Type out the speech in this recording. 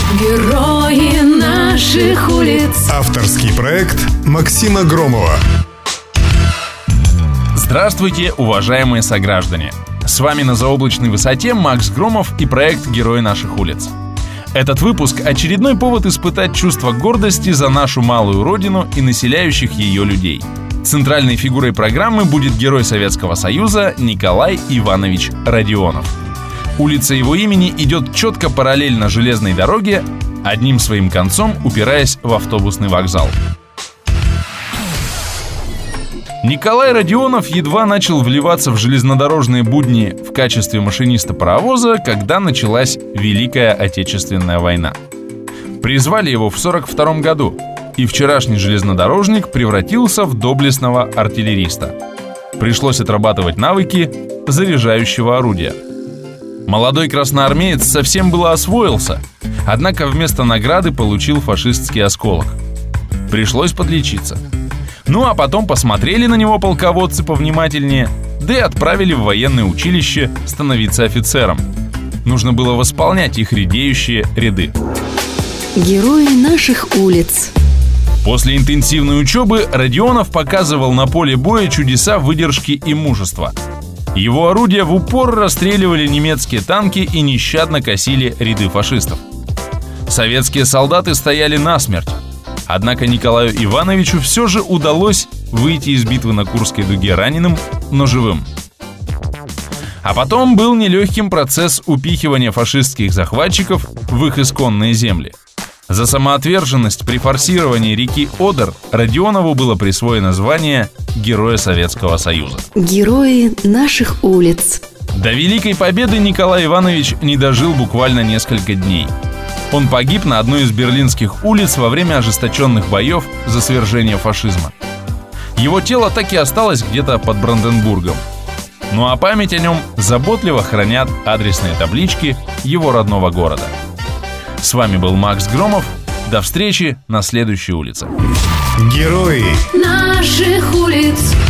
Герои наших улиц. Авторский проект Максима Громова. Здравствуйте, уважаемые сограждане! С вами на заоблачной высоте Макс Громов и проект «Герои наших улиц». Этот выпуск – очередной повод испытать чувство гордости за нашу малую родину и населяющих ее людей. Центральной фигурой программы будет герой Советского Союза Николай Иванович Родионов. Улица его имени идет четко параллельно железной дороге, одним своим концом упираясь в автобусный вокзал. Николай Родионов едва начал вливаться в железнодорожные будни в качестве машиниста паровоза, когда началась Великая Отечественная война. Призвали его в 1942 году, и вчерашний железнодорожник превратился в доблестного артиллериста. Пришлось отрабатывать навыки заряжающего орудия. Молодой красноармеец совсем было освоился, однако вместо награды получил фашистский осколок. Пришлось подлечиться. Ну а потом посмотрели на него полководцы повнимательнее, да и отправили в военное училище становиться офицером. Нужно было восполнять их редеющие ряды. Герои наших улиц. После интенсивной учебы Родионов показывал на поле боя чудеса выдержки и мужества. Его орудия в упор расстреливали немецкие танки и нещадно косили ряды фашистов. Советские солдаты стояли насмерть. Однако Николаю Ивановичу все же удалось выйти из битвы на Курской дуге раненым, но живым. А потом был нелегким процесс упихивания фашистских захватчиков в их исконные земли. За самоотверженность при форсировании реки Одер Родионову было присвоено звание Героя Советского Союза. Герои наших улиц. До Великой Победы Николай Иванович не дожил буквально несколько дней. Он погиб на одной из берлинских улиц во время ожесточенных боев за свержение фашизма. Его тело так и осталось где-то под Бранденбургом. Ну а память о нем заботливо хранят адресные таблички его родного города. С вами был Макс Громов. До встречи на следующей улице. Герои наших улиц.